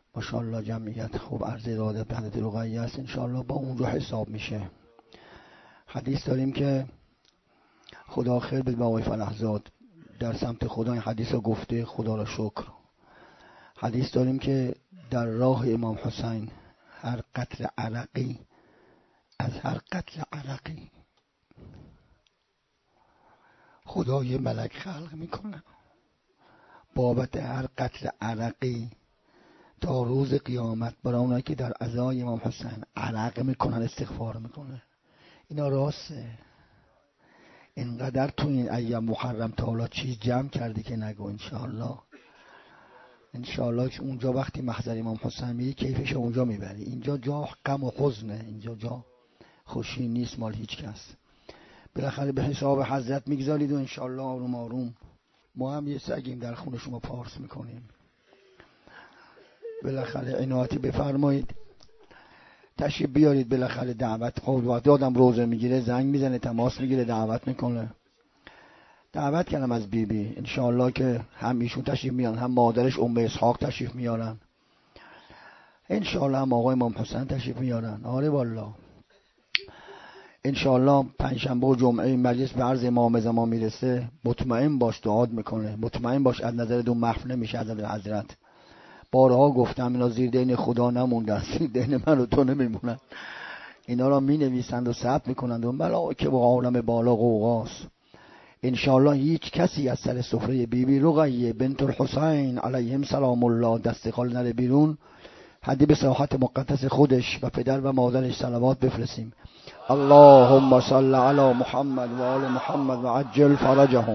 ماشاءالله جمعیت خوب عرض اراده به حضرت رقیه است، انشاءالله با اونجا حساب میشه. حدیث داریم که خدا خیر بده به آقای فرحزاد، در سمت خدا این حدیث رو گفته، خدا را شکر. حدیث داریم که در راه امام حسین هر قطره عرقی، از هر قطره عرقی خدا یه ملک خلق میکنه بابت هر قطره عرقی تا روز قیامت، برای اونایی که در عزای امام حسین عرق میکنن استغفار میکنه. اینا راسته. اینقدر تو این ایام محرم تا حالا چیز جمع کردی که نگو. انشاءالله که اونجا وقتی محضر امام حسین میری کیفش اونجا میبری. اینجا جا غم و حزنه، اینجا جا خوشی نیست مال هیچ کس. بالاخره به حساب حضرت میگذارید و انشاءالله آروم آروم ما هم یه سگیم در خونه شما پارس میکنیم. بالاخره عنایتی بفرمایید تشریف بیارید. بالاخره دعوت خود وقت آدم روزه میگیره زنگ میزنه تماس میگیره دعوت میکنه. دعوت کردم از بیبی انشاءالله که هم ایشون تشریف میارن، هم مادرش ام اسحاق تشریف میارن، انشاءالله هم آقای امام حسین تشریف میارن. آره والله انشاءالله پنجشنبه و جمعه مجلس به عرض امام زمان میرسه. مطمئن باش دعات میکنه، مطمئن باش از نظر دو محو نمیشه از نظر حضرت. بارها گفتم اینا زیر دین خدا نموندن، زیر دین من و تو نمیمونن. اینا را می نویسند و ثبت میکنند و بلا که با عالم بالا قوقاست. انشاءالله هیچ کسی از سر سفره بیبی رقیه بنت الحسین علیهم سلام الله دست خال نره بیرون، حدی به ساحت مقدس خودش و پدر و مادرش صلوات بفرستیم. اللهم صل علی محمد و آل محمد و عجل فرجهم.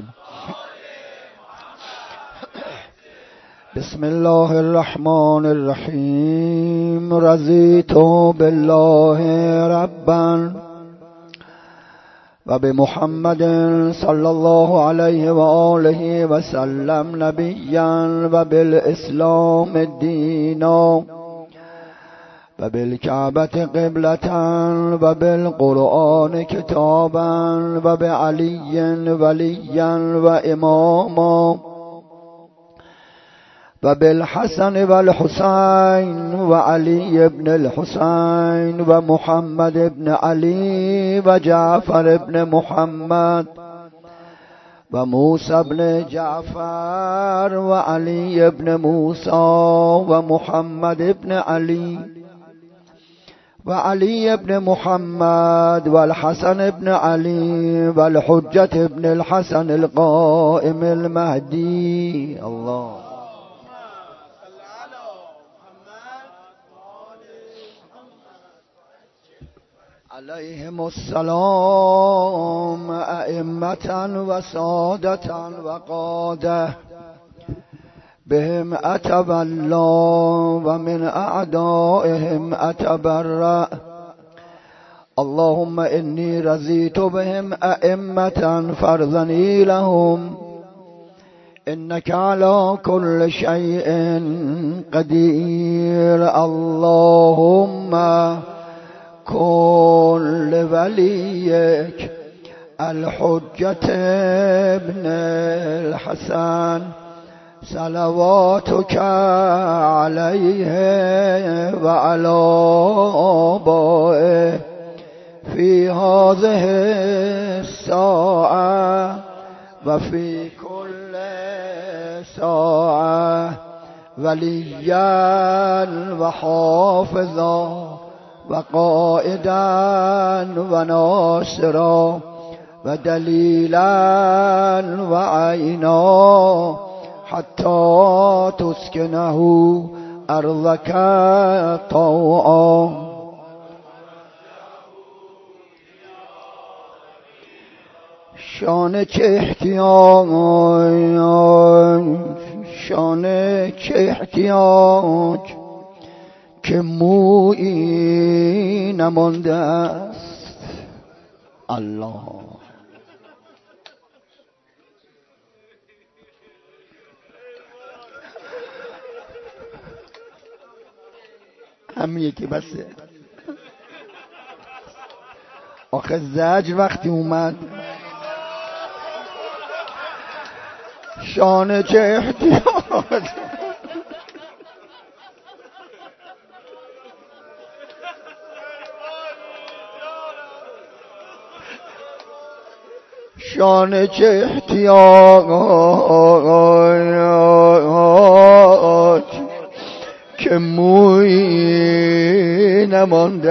بسم الله الرحمن الرحیم. رضیت بالله ربا و بمحمد صلی الله علیه و آله و سلم نبیا و بالاسلام دینا و بالکعبة قبلة و بالقرآن کتابا و بعلی ولیا و اماما و بالحسن و الحسین و علی ابن الحسین و محمد ابن علی و جعفر ابن محمد و موسی ابن جعفر و علی ابن موسی و محمد ابن علی و علی ابن محمد و الحسن ابن علی و الحجة ابن الحسن القائم المهدی. الله علیهم السلام ائمة و سادة و قاده بهم اتولى و من اعدائهم اتبرأ. اللهم انی رضیت بهم ائمة فرضنی لهم انك على كل شيء قدیر. اللهم کن لولیک الحجة ابن الحسن صلواتك علیه و علی آبائه فی هذه الساعة و فی کل ساعة ولیا و حافظا و قائدا و ناصرا و دلیلا و عینا حتی تسکنه ارضک طوعا. شانه چه احتیاج که مویی نمانده است. الله همین یکی بسه. آخه زجر وقتی اومد شانه چه احتیاج شانه چه احتیاج که مویی نمانده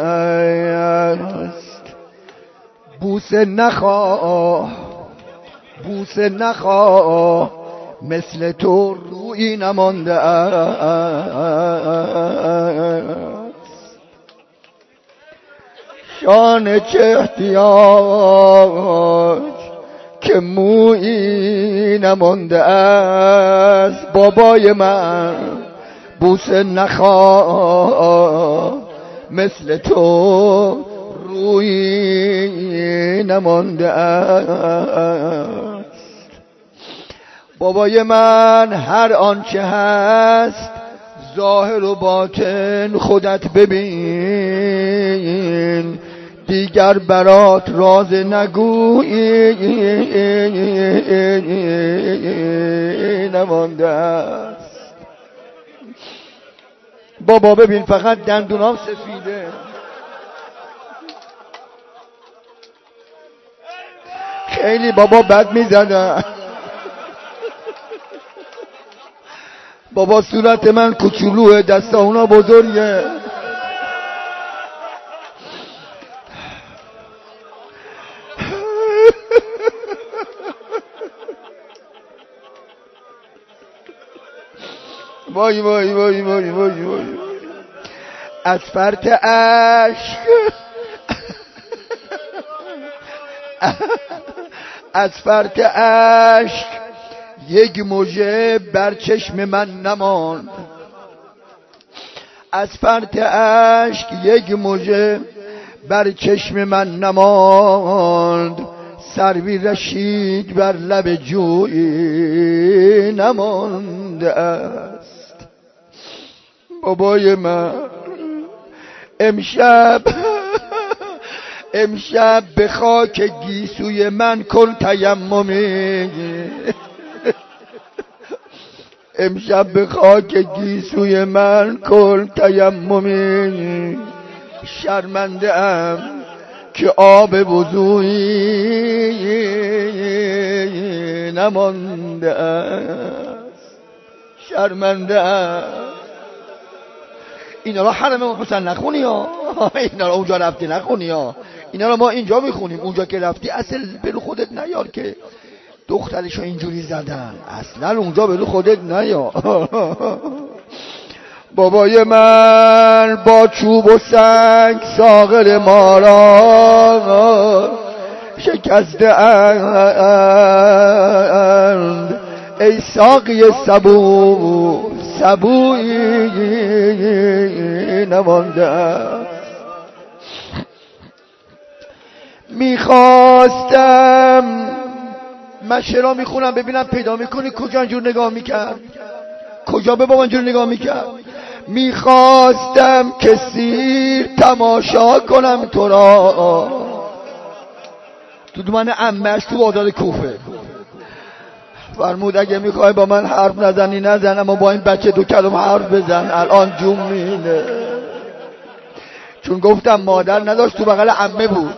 است. بوسه نخواه مثل تو رویی نمانده است. شانه چه احتیاج که مویی نمانده است. بابای من بوسه نخواه مثل تو رویی نمانده است. بابای من هر آنچه هست ظاهر و باطن خودت ببین، دیگر برات راز نگویی نمانده است. بابا ببین فقط دندونام سفیده، خیلی بابا بد میزنه. بابا صورت من کوچولوه، دستا اونا بزرگه. وای وای وای وای وای وای. از فرط عشق از فرط عشق یک مژه بر چشم من نماند. از فرط عشق یک مژه بر چشم من نماند. سروی رشید بر لب جویی نمانده است. بابای من امشب به خاک گیسوی من کن تیممی. امشب به خاک گیسوی من کن تیممی. شرمنده ام که آب وضویی نمانده است. شرمنده ام. اینا رو حرم حسین نخونی ها، اینا رو اونجا رفتی نخونی ها، اینا رو ما اینجا میخونیم. اونجا که رفتی اصل برو خودت نیار که دخترشو اینجوری زدن، اصلا اونجا برو خودت نیار. بابای من با چوب و سنگ ساغر ما را شکسته اند. ای ساقی سبویی نمانده است. میخواستم من شعرها میخونم ببینم پیدا میکنی کجا اینجور نگاه میکرد، کجا به بابا اینجور نگاه میکرد. میخواستم که سیر تماشا کنم تو را. تو من عمه‌اش تو بازار کوفه فرمود اگه میخوای با من حرف نزنی نزن، اما با این بچه دو کلم حرف بزن. الان جون میده، چون گفتم مادر نداشت تو بغل عمه بود.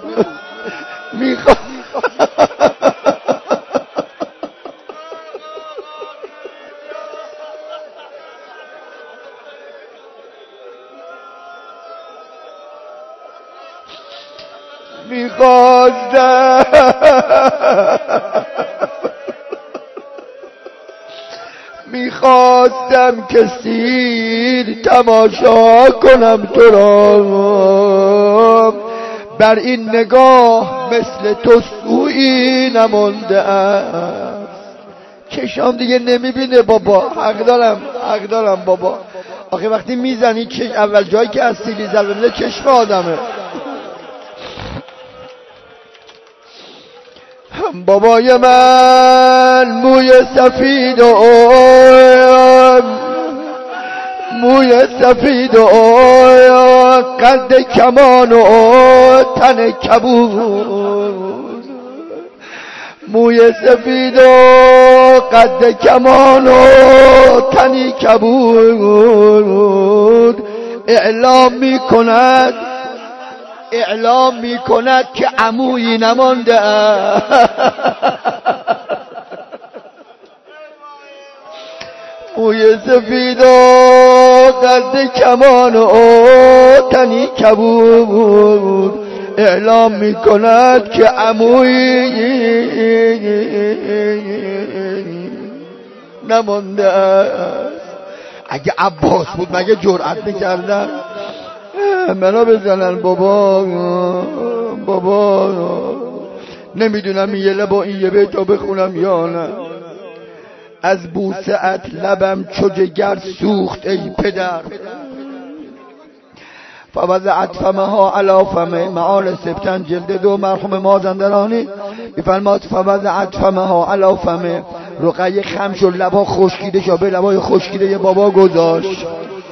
میخواستم که سیر تماشا کنم تو را. بر این نگاه مثل تو سویی نمانده است. چشام دیگه نمیبینه بابا. حق دارم بابا. آخه وقتی میزنی اول جایی که از سیلی زربه چشم آدمه. بابای من موی سفید و قد کمان و تن کبود. موی سفید و قد کمان و تنی کبود. اعلام می کند اعلام میکند که عمویی نمانده موی سفید و قد کمان و تنی کبود اعلام میکند که عمویی نمانده است. اگه عباس بود مگه جرأت میکردن منو بزنن؟ بابا نمیدونم این یه لبا این یه بیتا بخونم یا نه. از بوسه‌ات لبم چو جگر سوخت ای پدر، فوضعت فمها علی فمه. معال سبتن جلد 2 مرحوم مازندرانی میفرماد فوضعت فمها علی فمه. رقیه خم شد، لبا خشکیده شد، به لبای خشکیده یه بابا گذاشت.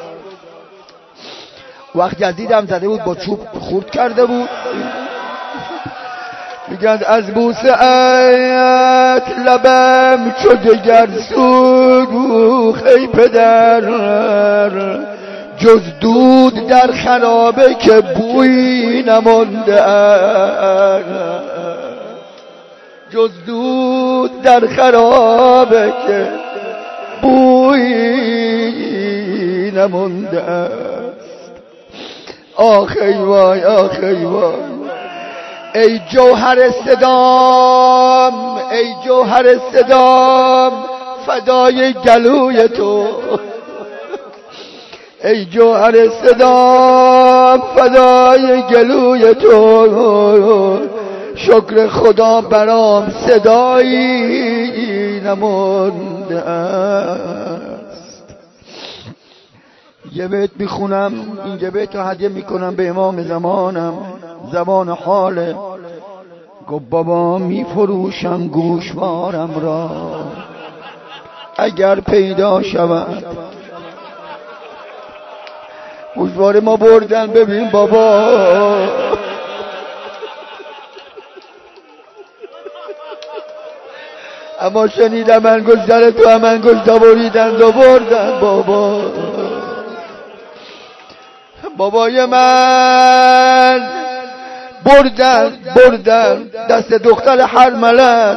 وقت جدیدم زده بود با چوب خورد کرده بود. میگن از بوسه‌ات لبم چو جگر سوخت ای پدر، جز دود در خرابه که بویی نمانده است. جز دود در خرابه که بویی نمانده است. آخی وای آخی وای. ای جوهر صدام، ای جوهر صدام فدای گلوی تو. ای جوهر صدام فدای گلوی تو. شکر خدا برام صدایی نمانده است. یه بیت میخونم، این یه بیت رو هدیه میکنم به امام زمانم. زبان حاله گفت بابا میفروشم گوشوارم را اگر پیدا شود. گوشوار ما بردن، ببین بابا اما شنیدم انگشتر تو هم انگشتا بریدن و بردن. بابای من بردن دست دختر حرملت.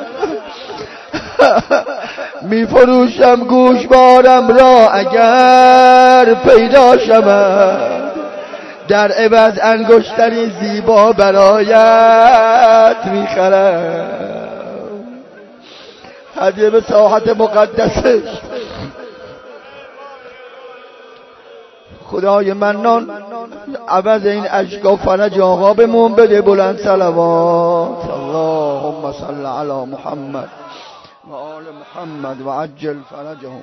میفروشم گوشوارم را اگر پیدا شود، در عوض انگشتری زیبا برایت میخرم. هدیه به ساحت مقدسش. خدای منان عوض این اشکا فرج آقا بهمون بده. بلند صلوات. اللهم صل علی محمد و آل محمد و عجل فرجهم.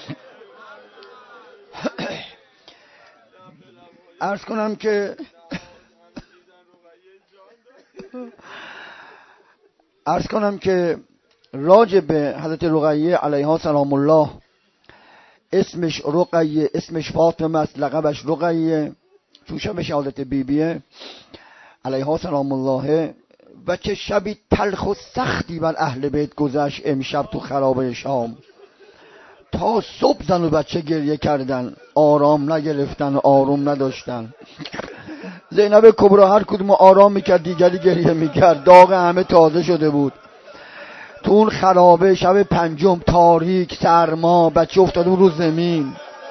عرض کنم که راجع به حضرت رقیه علیها سلام الله، اسمش رقیه، اسمش فاطمه است، لقبش رقیه، تو شب شهادت بیبیه علیها سلام الله. و چه شبی تلخ و سختی بر اهل بیت گذشت امشب تو خرابه شام. تا صبح زن و بچه گریه کردن، آرام نگرفتن، آروم نداشتن. زینب کبری هر کدوم آرام میکرد دیگری گریه میکرد. داغ همه تازه شده بود تو اون خرابه. شب پنجم، تاریک، سرما، بچه افتاده رو زمین،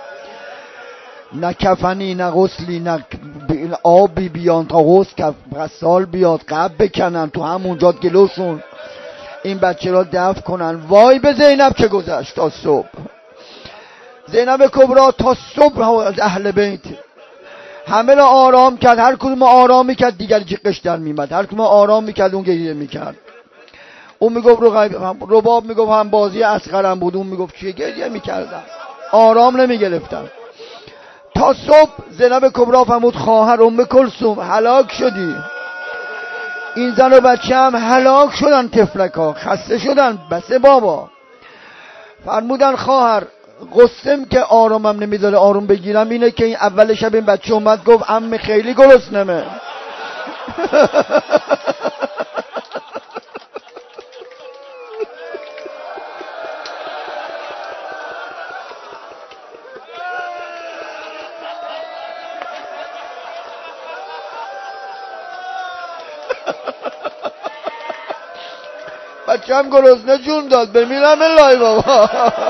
نه کفنی نه غسلی نه آبی بیان تا غسال بیاد قبل بکنن تو همونجا گلوشون این بچه را دفن کنن. وای به زینب که گذشت تا صبح. زینب کبری تا صبح از اهل بیت همه را آرام کرد. هر کدوم آرام میکرد دیگری جیغش در میمد. هر کدوم آرام میکرد اون گریه میکرد. اون میگفت رباب میگفت هم بازی اصغرم بود. اون میگفت چیه گریه میکردم، آرام نمیگرفتم تا صبح. زینب کبری فرمود خواهر ام کلثوم هلاک شدی. این زن و بچه هم هلاک شدن، تفلکا خسته شدن. بسه بابا. فرمودن خواهر قسم که آرامم نمیذاره آروم بگیرم اینه که این اول شب این بچه اومد گفت عمه خیلی گرسنمه. بچه‌م گرسنه جون داد بمیرم الهی بابا.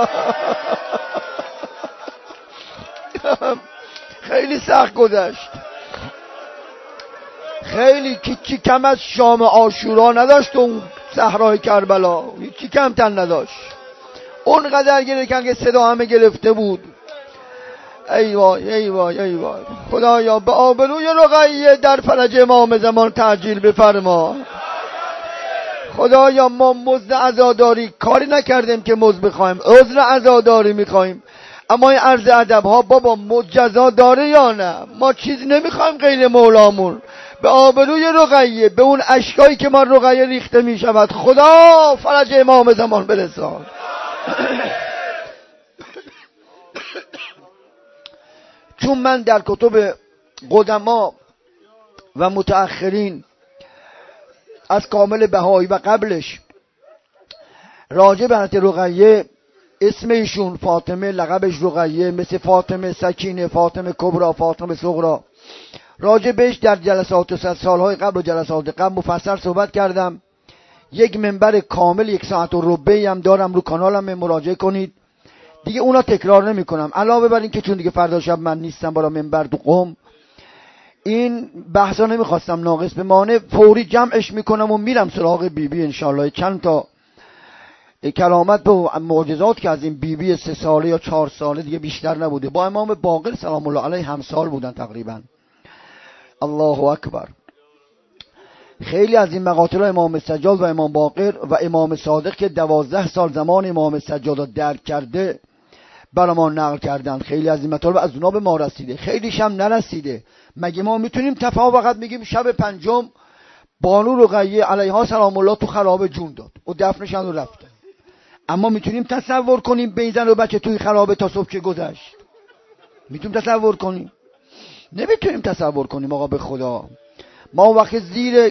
خیلی سخت گذشت. خیلی چی کم از شام عاشورا نداشت اون صحرای کربلا، چی کمتر نداشت. اونقدر گریه که صدا همه گرفته بود. ای وای ای وای ای وای. خدایا به آبروی رقیه در فرج امام زمان تعجیل بفرما. خدایا ما مزد عزاداری کاری نکردیم که مزد بخوایم، عذر عزاداری میخوایم، اما این عرض ادب ها بابا مجزا داره یا نه؟ ما چیز نمیخوایم غیر مولامون. به آبروی رقیه، به اون اشکایی که ما رقیه ریخته میشود، خدا فرج امام زمان برسان. چون من در کتب قدما و متأخرین از کامل بهایی و قبلش راجع به حضرت رقیه، اسم ایشون فاطمه، لقبش رقیه، مثل فاطمه سکینه، فاطمه کبرا، فاطمه صغرا، راجع بهش در جلسات سالهای قبل و جلسات قبل مفصل صحبت کردم. یک منبر کامل 1 ساعت و ربعی هم دارم رو کانالم، مراجعه کنید دیگه. اونا تکرار نمی کنم، علاوه بر این که چون دیگه فردا شب من نیستم بالا منبر تو قم، این بحثا نمیخواستم ناقص بمانه، فوری جمعش میکنم و میرم سراغ بیبی انشالله. چند تا کلامت به معجزات که از این بیبی 3 ساله یا 4 ساله دیگه بیشتر نبوده، با امام باقر سلام الله علیه همسال بودن تقریبا. الله اکبر. خیلی از این مقاطع امام سجاد و امام باقر و امام صادق که 12 سال زمان امام سجاد را درک کرده برای ما نقل کردن. خیلی از این مطالب از اونا به ما رسیده، خیلیش هم نرسیده. مگه ما میتونیم فقط میگیم شب 5 بانو رقیه علیها سلام الله تو خرابه جون داد و دفنشن و رفته؟ اما میتونیم تصور کنیم به این زن و بچه توی خرابه تا صبح چه گذشت؟ میتونیم تصور کنیم؟ نمیتونیم تصور کنیم. آقا به خدا ما وقت زیر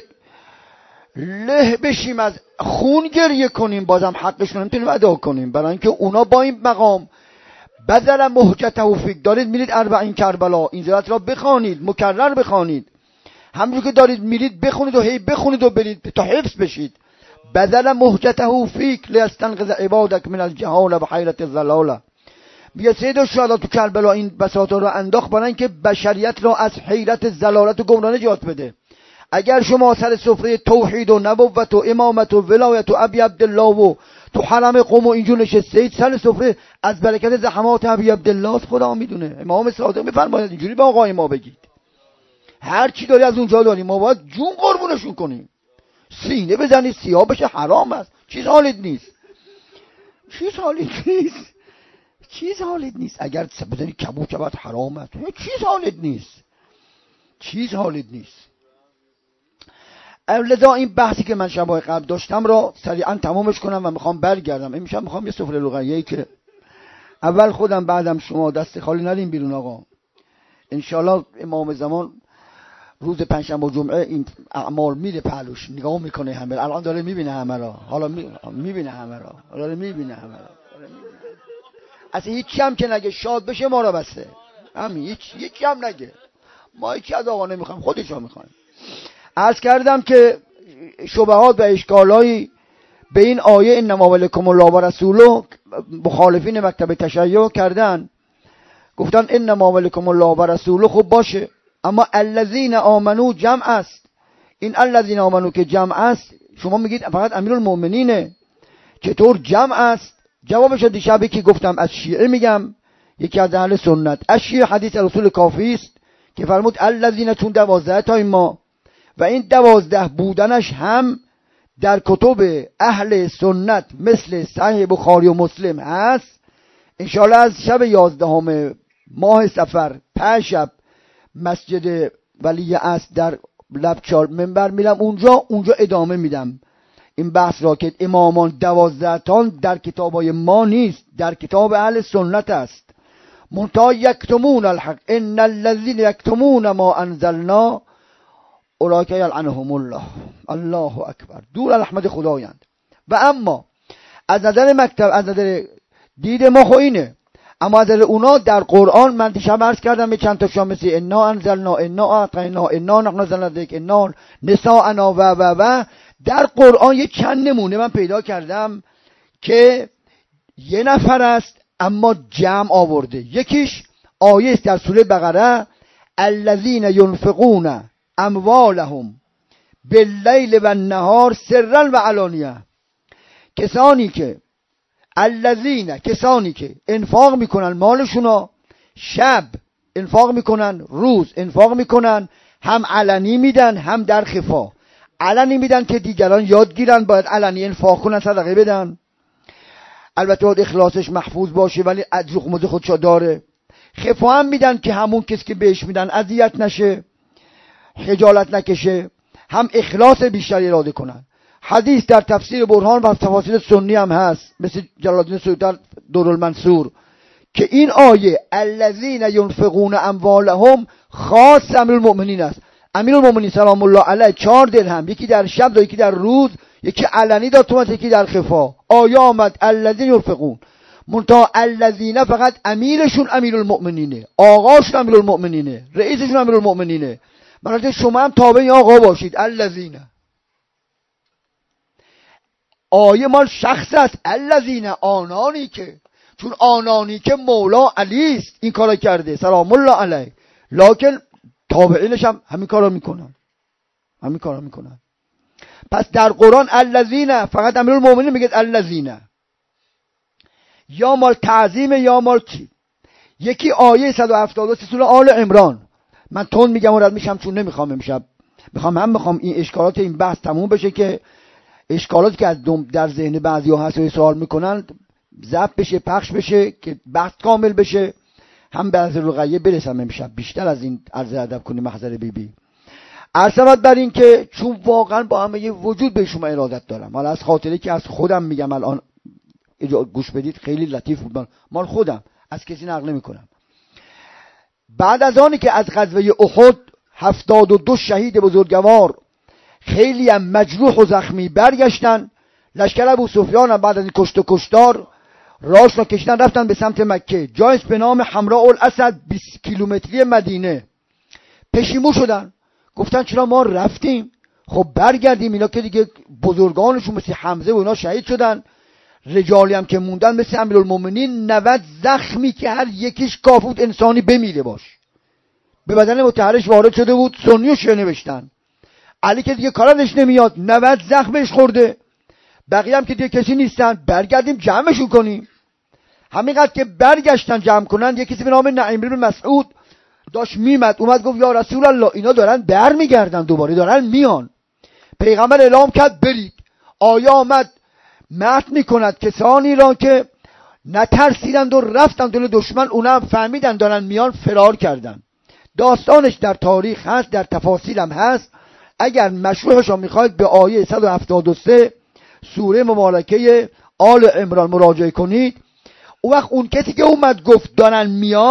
له بشیم از خون گریه کنیم بازم حقشون نمیتونیم ادا کنیم، برای اینکه اونا با این مقام بذل مهجته فیک. دارید میرید 40 کربلا، این زیارت را بخوانید، مکرر بخوانید، همونجور که دارید میرید بخونید و هی بخونید و برید تا حفظ بشید. بذل مهجته فیک لیستنقذ عبادک من الجهال و حیرت الضلال. میگه سید الشهدا تو کربلا این بساطا رو انداخت برای اینکه بشریت را از حیرت ضلالت و گمراه نجات بده. اگر شما سر سفره توحید و نبوت و امامت و ولایت و ابی عبدالله و تو حرم قم و اینجور نشستید، سر سفره از برکت زحمات ابی عبدالله خدا میدونه. امام صادق میفرماید اینجوری به آقای ما بگید، هر چی داری از اونجا داری، ما باید جون قربونشون کنیم. سینه بزنید سیاه بشه حرام است. چیز حالیت نیست، چیز حالیت نیست، چیز حالیت نیست. اگر بزنید کبوت حرام است، چیز حالیت نیست، چیز حالیت نیست. لذا این بحثی که من شبای قبل داشتم را سریعا تمامش کنم و میخوام برگردم. امشب میخوام یه سفره رقیه‌ای که اول خودم بعدم شما دست خالی نریم بیرون. آقا انشالله امام زمان روز پنجشنبه و جمعه این اعمال میره پهلوش، نگاه میکنه همه، الان داره میبینه همه را، حالا میبینه همه را، داره میبینه همه را. اصلا هیچی هم که نگه شاد بشه ما را بسته، همین هیچی هم نگه، ما هیچی از آقا نمیخوایم، خودشو میخوایم. عرض کردم که شبهات و اشکالایی به این آیه انما ولکم الله و رسوله مخالفین مکتب تشیع کردن، گفتن انما ولکم الله و رسوله. خب باشه، اما الذین آمنو جمع است. این الذین آمنو که جمع است، شما میگید فقط امیرالمومنینه، چطور جمع است؟ جوابش دیشبی که گفتم از شیعه میگم، یکی از اهل سنت. از شیعه حدیث رسول کافی است که فرمود الذین، چون 12 تا ما و این 12 بودنش هم در کتب اهل سنت مثل صحیح بخاری و مسلم هست. انشاءالله از شب 11 ماه صفر 5 شب مسجد ولی اصل در لبچار منبر میرم، اونجا ادامه میدم این بحث را که امامان 12 تان در کتابای ما نیست، در کتاب اهل سنت است. منتها یکتمون الحق ان الذین یکتمون ما انزلنا اولئک یلعنهم الله. الله اکبر، دور رحمت خدایند. و اما از نظر مکتب، از نظر دید ما خو اینه، اما از نظر اونا در قرآن من دیشب عرض کردم به چند تا شام مثل انا انزلنا، انا اعطینا، انا نحن نزلنا ذکر، انا نساءنا و در قرآن یک چند نمونه من پیدا کردم که یه نفر است اما جمع آورده. یکیش آیه است در سوره بقره، الذین ینفقون اموالهم باللیل و النهار سرا و علانیه. کسانی که انفاق میکنن مالشونا، شب انفاق میکنن، روز انفاق میکنن، هم علنی میدن هم در خفا. علنی میدن که دیگران یاد گیرن باید علنی انفاق کنن، صدقه بدن، البته باید اخلاصش محفوظ باشه ولی اجر خودشا داره. خفا هم میدن که همون کسی که بهش میدن اذیت نشه، خجالت نکشه، هم اخلاص بیشتری اراده کنن. حدیث در تفسیر برهان و تفاسیر سنی هم هست، مثل جلال الدین سیوطی در دورالمنصور، که این آیه الذین ینفقون اموالهم خاص امیرالمؤمنین است. امیرالمؤمنین سلام الله علیه 4 درهم، یکی در شب داد، یکی در روز، یکی علنی داد تومت، یکی در خفا. آیه آمد الذین ینفقون، منتها الذین فقط امیرشون امیرالمؤمنینه، آقاشون امیرالمؤمنینه، رئیسشون امیرالمؤمنینه. برای شما هم تابع آقا باشید. الذین، آیه مال شخص است. الذین، آنانی که، چون آنانی که مولا علی است این کارا کرده سلام الله علیه، لکن تابعینش هم همین کارا میکنن. پس در قرآن الذین فقط امیرالمؤمنین میگه الذین، یا مال تعظیم یا مال چی. یکی آیه 173 سوره آل عمران، من تون میگم و رد میشم چون نمیخوام امشب، میخوام این اشکالات این بحث تموم بشه که اشکالاتی که از در ذهن بعضیا هست و سوال میکنن ضبط بشه، پخش بشه که بحث کامل بشه. هم به از رقیه برسم امشب بیشتر از این عرض ادب کنیم محضر بیبی. عرض بر این که چون واقعا با همه وجود به شما ارادت دارم، حالا از خاطری که از خودم میگم الان گوش بدید، خیلی لطیف بود، مال خودم از کسی نقل نمیکنم. بعد از آنی که از غزوه احد 72 شهید بزرگوار خیلی هم مجروح و زخمی برگشتن، لشکر ابو سفیان هم بعد از این کشت و کشتار راش را کشتن رفتن به سمت مکه. جایش به نام حمراء الاسد 20 کیلومتری مدینه. پشیمون شدن، گفتن چرا ما رفتیم، خب برگردیم. اینا که دیگه بزرگانشون مثل حمزه و اینا شهید شدن، رجالی هم که موندن مثل امیرالمومنین 90 زخمی که هر یکیش کافی بود انسانی بمیره باش، به بدن مطهرش وارد شده بود. سنیو شیعه نوشتن. علی که دیگه کارش نمیاد 90 زخمش خورده، بقیه هم که دیگه کسی نیستن، برگردیم جمعشون کنیم. همینقدر که برگشتن جمع کنن، یکی به نام نعیم بن مسعود داشت میمد، اومد گفت یا رسول الله اینا دارن برمیگردن، دوباره دارن میان. پیغمبر اعلام کرد برید. آیه آمد متن میکند کسانی را که نترسیدند و رفتن دل دشمن، اونا هم فهمیدن دارن میان، فرار کردن. داستانش در تاریخ هست، در تفاصیل هم هست. اگر مشروحش رو میخواید به آیه 173 سوره مبارکه آل عمران مراجعه کنید. اون وقت اون کسی که اومد گفت دارن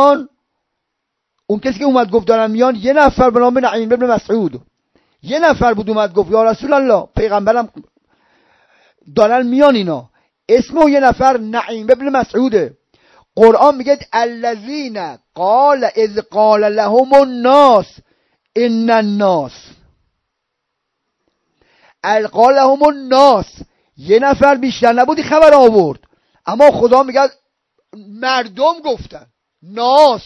میان، یه نفر به نام نعیم بن مسعود، یه نفر بود اومد گفت یا رسول الله، پیغمبرم دارن میان اینا. اسم اون یه نفر نعیم بن مسعوده. قرآن میگه الذین قال اذ قال لهم الناس ان الناس، قال لهم الناس، یه نفر بیشتر نبودی خبر آورد، اما خدا میگه مردم گفتن، ناس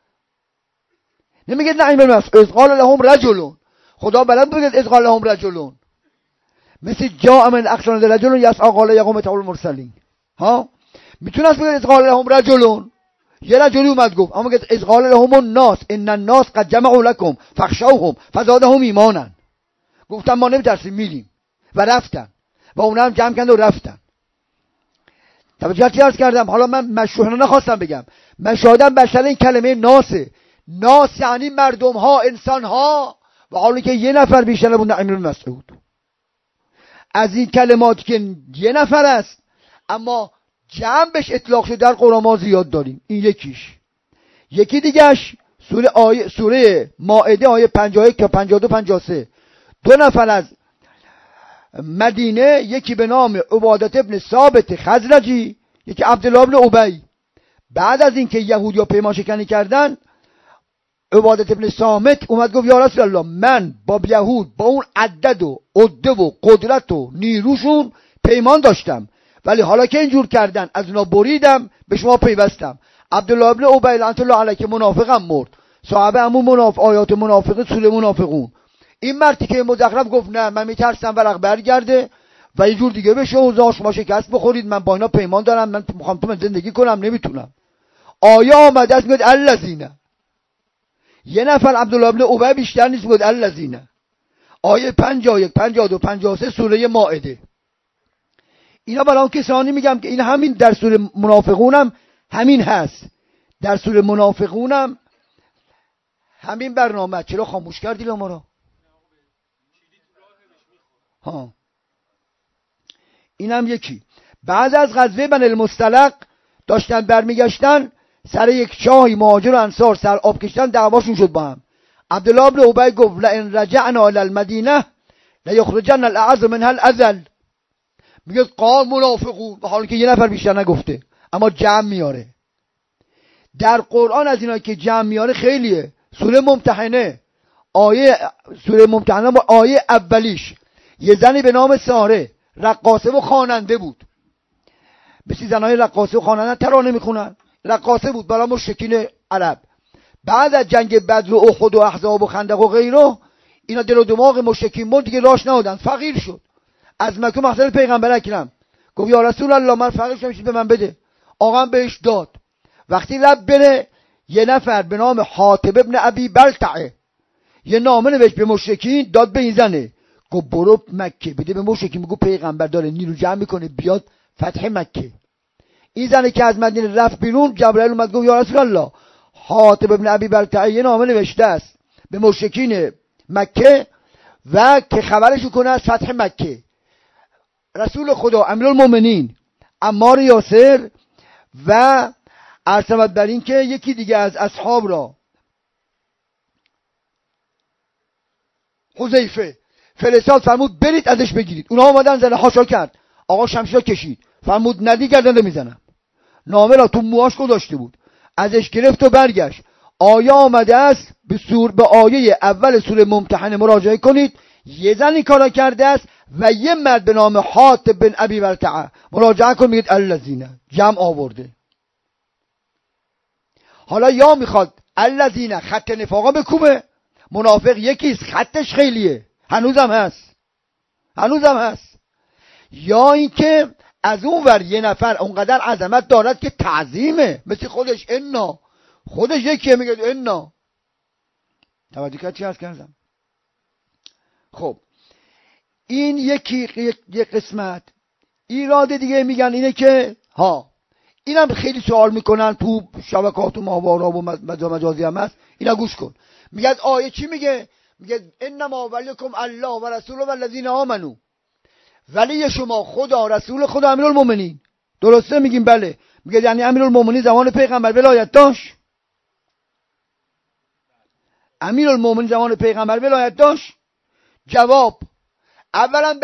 نمیگه نعیم بن مسعود. اذ قال لهم رجلون، خدا بلند میگه اذ قال لهم رجلون، مثل جاء من اقصان رجل یسعى قال یقوم تول المرسلین. ها میتونه بگه اذ قال لهم رجلون، یه رجلی اومد گفت، اما میگه اذ قال لهم الناس ان الناس قد جمعوا لكم فاخشوهم فزادهم ایمانا. گفتن ما نمیترسیم، میریم، و رفتن و اونا هم جمع کردن و رفتن. توجه عرض کردم. حالا من مشروحانه نخواستم بگم، مشاهدم بشر این کلمه ناسه. ناس یعنی مردم ها، انسان ها، و حالی که یه نفر بیشتر نبود نعیم بن مسعود. از این کلماتی که یه نفر است اما جمع بهش اطلاق شده در قرآن ما زیاد داریم. این یکیش. یکی دیگهش سوره مائده آیه 51 تا 52 53. 2 نفر از مدینه، یکی به نام عبادت ابن ثابت خزرجی، یکی عبدالله ابن ابی، بعد از اینکه یهودیا پیمان شکنی کردن، عبادت ابن صامت اومد گفت یا رسول الله من با یهود با اون عدد و عده و قدرت و نیروشون پیمان داشتم، ولی حالا که اینجور کردن از اونا بریدم، به شما پیوستم. عبدالله ابن ابی لعنت الله علیه که منافقم مرد، صحابه همون آیات منافقه سوره منافقون. این مردی که مزخرف گفت نه من میترسم ورق برگرده و یه جور دیگه بشه و شما شکست بخورید، من با اینا پیمان دارم، من میخوام تو من زندگی کنم نمیتونم. آیه آمده است میگه الذین، یه نفر عبدالله ابن ابی بیشتر نیست بود الذین. آیه 51 52 53 سوره مائده. اینا برای کسانی میگم که این همین در سوره منافقونم همین هست، در سوره منافقونم همین برنامه. چرا خاموش کردی ما رو؟ ها اینم یکی. بعد از غزوه بنی المصطلق داشتن برمیگشتن سر یک چاهی مهاجر و انصار سر آب کشتن، دعواشون شد با هم. عبدالله ابن ابی گفت لئن رجعنا الی المدینه لیخرجن الاعز منها الاذل. میگه قال منافقون، حالا که یه نفر بیشتر نگفته اما جمع میاره. در قرآن از اینا که جمع میاره خیلیه. سوره ممتحنه، سوره ممتحنه با آیه اولیش یه زنی به نام ساره رقاصه و خواننده بود. بسی زنهای رقاصه و خواننده ترانه میخونن، رقاصه بود برای مشرکین عرب. بعد از جنگ بدر و احد و احزاب و خندق و غیره اینا دل و دماغ مشرکین بود دیگه، راش نهادن، فقیر شد. از مکه مقصد پیغمبر اکرم گفت یا رسول الله من فقیر شدم به من بده. آقا بهش داد. وقتی رب بره یه نفر به نام حاتب ابن ابی بلتعه یه نامه نوشت به مشرکین داد به این زنه، گفت برو مکه بده به مشرکین، میگه پیغمبر داره نیرو جمع میکنه بیاد فتح مکه. این زنه که از مدینه رفت بیرون، جبرائیل اومد گفت یا رسول الله حاتب ابن ابی بلتعه یه نامه نوشته است به مشرکین مکه و که خبرشو کنه از فتح مکه. رسول خدا امیرالمومنین عمار یاسر و عرض بر این که یکی دیگه از اصحاب را حذیفه فرستاد فرمود برید ازش بگیرید. اونها اومدن زنه حاشا کرد، آقا شمشیر کشید فرمود ندی گردن نمیزنم. نامه را تو موهاش گذاشته بود، ازش گرفت و برگشت. آیه آمده است به آیه اول سوره ممتحنه مراجعه کنید، یه زن این کارا کرده است و یه مرد به نام حاتب بن ابی بلتعه. مراجعه کن میگید الذین، جمع آورده. حالا یا میخواد الذین خط نفاقا بکوبه، منافق یکیست خطش خیلیه هنوزم هست، یا اینکه از اون ور یه نفر اونقدر عظمت دارد که تعظیمه، مثل خودش انا، خودش یکیه میگه انا. توجه کرد چی عرض کردم؟ خب این یک قسمت. ایراد دیگه میگن اینه که اینم خیلی سوال میکنن تو شبکات و ماهوارا و مجازی هم هست، اینا گوش کن. میگن آیه چی میگه؟ میگه انما ولیکم الله و رسوله و الذین آمنو. ولی شما خدا، رسول خدا، امیرالمومنین. درسته میگیم بله. میگه یعنی امیرالمومنین زمان پیغمبر ولایت داشت؟ امیرالمومنین زمان پیغمبر ولایت داشت؟ جواب اولا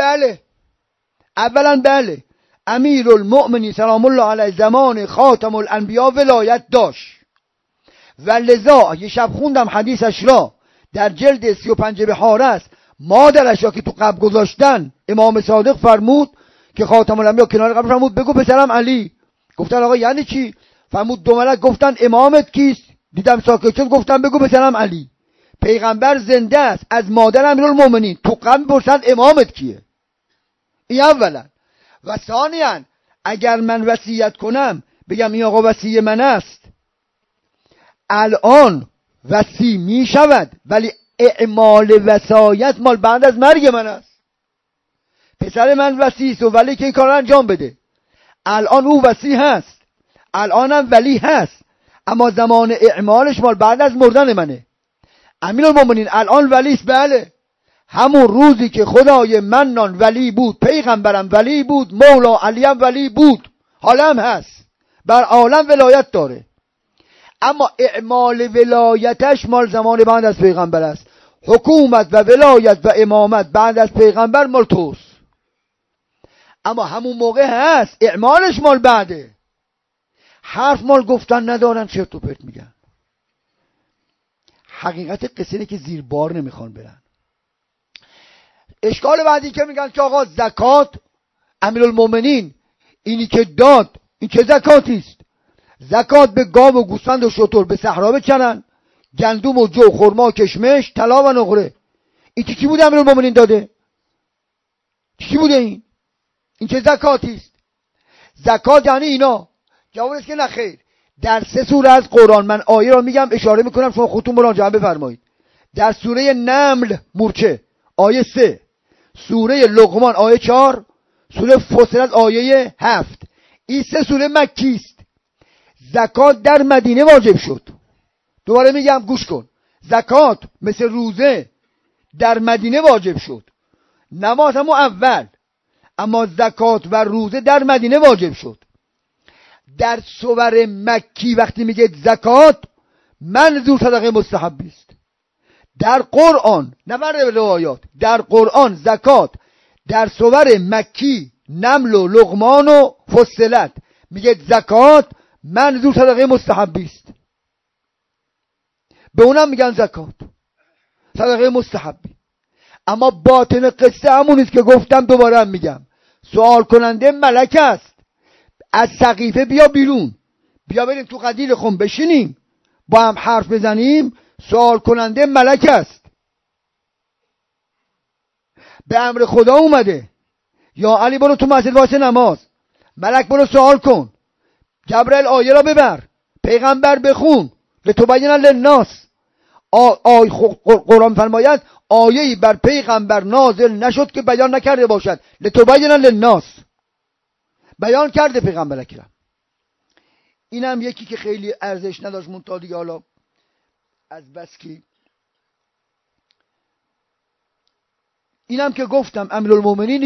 بله. امیرالمومنین سلام الله علیه زمان خاتم الانبیا ولایت داشت و لذا یه شب خوندم حدیثش را در جلد 35 بحار است. مادرش را که تو قبر گذاشتن امام صادق فرمود که خاتم الانبیا کنار قبر فرمود بگو پسرم علی. گفتن آقا یعنی چی؟ فرمود دو ملک گفتن امامت کیست؟ دیدم ساکت شد، گفتن بگو پسرم علی. پیغمبر زنده است، از مادر امیرالمومنین تو قبر پرسن امامت کیه. این اولا. و ثانیاً اگر من وصیت کنم بگم این آقا وصی من است، الان وصی می شود ولی اعمال وصایت مال بعد از مرگ من است. پسر من وصی است و ولی که این کار انجام بده. الان او وصی هست، الانم ولی هست، اما زمان اعمالش مال بعد از مردن منه. امیرالمومنین الان ولی است، بله. همون روزی که خدای منان ولی بود، پیغمبرم ولی بود، مولا علی هم ولی بود، حالا هم هست، بر عالم ولایت داره. اما اعمال ولایتش مال زمان بعد از پیغمبر است. حکومت و ولایت و امامت بعد از پیغمبر مال توست. اما همون موقع هست، اعمالش مال بعده. حرف مال گفتن ندارن، چرت و پرت میگن. حقیقت قصه اینه که زیر بار نمیخوان برن. اشکال بعدی که میگن که آقا زکات امیرالمومنین اینی که داد این چه زکاتی است؟ زکات به گاو و گوسفند و شتر به صحرا بچرن، گندم و جو، خرما و کشمش، طلا و نقره. این چی بوده امیرالمومنین داده؟ چی بوده این چه زکاتی است؟ زکات یعنی اینا. جواب است که نه خیر. در 3 سوره از قرآن، من آیه را میگم اشاره میکنم شما خودتون مراجعه بفرمایید. در سوره نمل مورچه آیه 3، سوره لقمان آیه 4، سوره فصلت آیه 7. این 3 سوره مکی است. زکات در مدینه واجب شد. دوباره میگم گوش کن. زکات مثل روزه در مدینه واجب شد. نماز هم اول، اما زکات و روزه در مدینه واجب شد. در سور مکی وقتی میگه زکات منظور صدقه مستحبی است. در قرآن، نه بر روایات، در قرآن زکات در سور مکی نمل و لقمان و فصلت میگه زکات منظور صدقه مستحبی است. به اونم میگن زکات صدقه مستحبی. اما باطن قصه همونیست که گفتم، دوباره هم میگم. سوال کننده ملک است. از سقیفه بیا بیرون، بیا بریم تو قدیر خم بشینیم با هم حرف بزنیم. سوال کننده ملک است. به امر خدا اومده. یا علی برو تو مسجد واسه نماز، ملک برو سوال کن، جبرائیل آیه را ببر، پیغمبر بخون، لتبین للناس. قرآن فرماید آیه‌ای بر پیغمبر نازل نشد که بیان نکرده باشد. لتبین للناس، بیان کرده پیغمبر اکرم. اینم یکی که خیلی ارزش نداشت منتها دیگه حالا از بس که اینم که گفتم امیرالمومنینی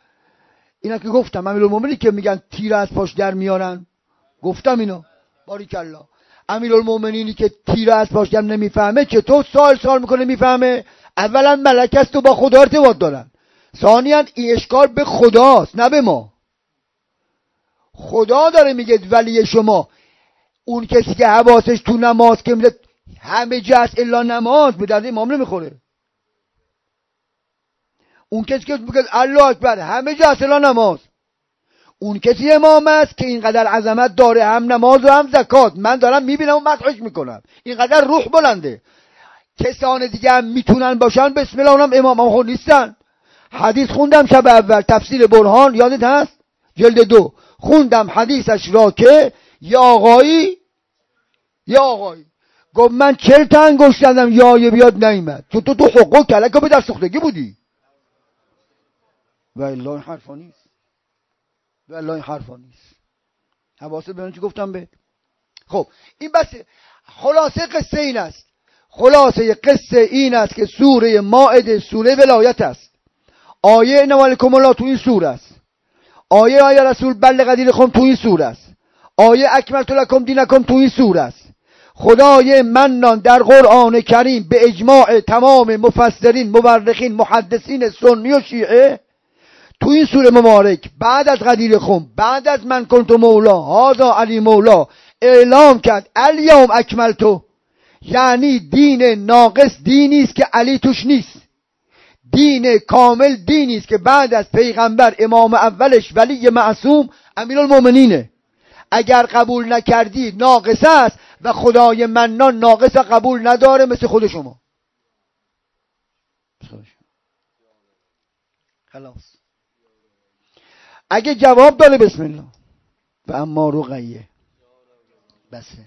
که میگن تیر از پاش در میارن. گفتم اینو باریکالله. امیرالمومنینی که تیر از پاش در نمیفهمه چطور سال میکنه میفهمه؟ اولا ملک است و با خدا ارتباط دارن. ثانیاً این اشکال به خداست نه به ما. خدا داره میگه ولی شما. اون کسی که حواسش تو نماز که میگه همه جا است الا نماز، به درد امام نمیخوره. اون کسی که میگه الله اکبر همه جا است الا نماز، اون کسی امام است که اینقدر عظمت داره، هم نماز و هم زکات. من دارم میبینم و مدحش میکنم، اینقدر روح بلنده. کسان دیگه هم میتونن باشن، بسم الله، اونم امام هم خود نیستن. حدیث خوندم شب اول تفسیر برهان، یادت هست؟ جلد 2 خوندم حدیثش را که یا آقایی گفت من 40 تا انگشت زدم یایه بیاد نیامد، چون تو حقوق کلک به دست سوختگی بودی. والله این حرفا نیست. حواست به من چی گفتم به. خب این بس. خلاصه قصه این است که سوره مائده سوره ولایت است. آیه نوالکم الله تو این سوره است. آیه رسول بلغ دینکم تو این سوره است. آیه اکملت لکم دینکم تو این سوره است. خدای منان در قرآن کریم به اجماع تمام مفسرین، مورخین، محدثین سنی و شیعه تو این سوره مبارک بعد از قدیر خم، بعد از من کنت مولا هذا علی مولا، اعلام کرد الیوم اکملتو. یعنی دین ناقص دینی است که علی توش نیست. دین کامل دینی است که بعد از پیغمبر امام اولش ولی معصوم امیرالمومنینه. اگر قبول نکردی ناقص است و خدای منان ناقص قبول نداره مثل خود شما. خلاص. اگه جواب داره بسم الله. و اما رقیه بسه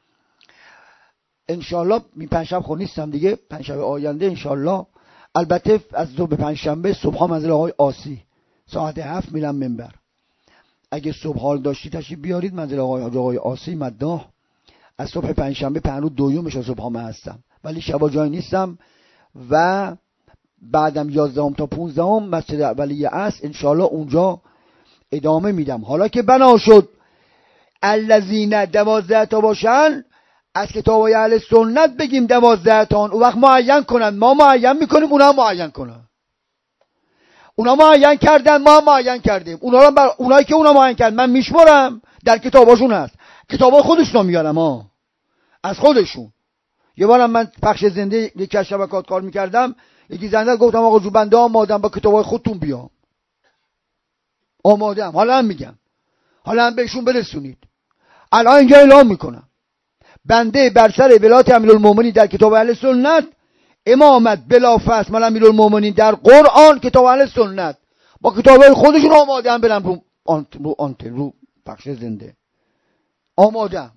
انشالله. پنجشنبه خود نیستم دیگه، پنجشنبه آینده انشالله. البته از صبح پنجشنبه صبح منزل آقای آسی ساعت 7 میرم منبر. اگه صبح حال داشتی تشریف بیارید منزل آقای آسی مداح. از صبح پنجشنبه پنجروز دویومش صبح من هستم، ولی شبا جای نیستم. و بعدم 11 تا 15 مسجد ولی عصر انشالله اونجا ادامه میدم. حالا که بنا شد الذین 12 تا باشن، از کتابای اهل سنت بگیم 12 تا، اون وقت معین کنن، ما معین میکنیم، اونا معین کنن. اونا معین کردن، ما معین کردیم. اونایی که اونا معین کردن من میشمرم، در کتاباشون هست. کتابای خودشون میارم از خودشون. یه بارم من پخش زنده یکی از شبکات کار میکردم، یکی زنده گفتم آقا جو بنده آمادم با کتابای خودتون بیام. آمادم، حالا هم میگم، حالا هم بهشون برسونید. الان اینجا اعلام میکنم بنده بر سر ولایت امیرالمومنین در کتاب اهل سنت، امامت بلا فصل مال امیرالمومنین در قرآن، کتاب اهل سنت با کتابای خودشون آمادم برم رو پخش زنده. آمادم.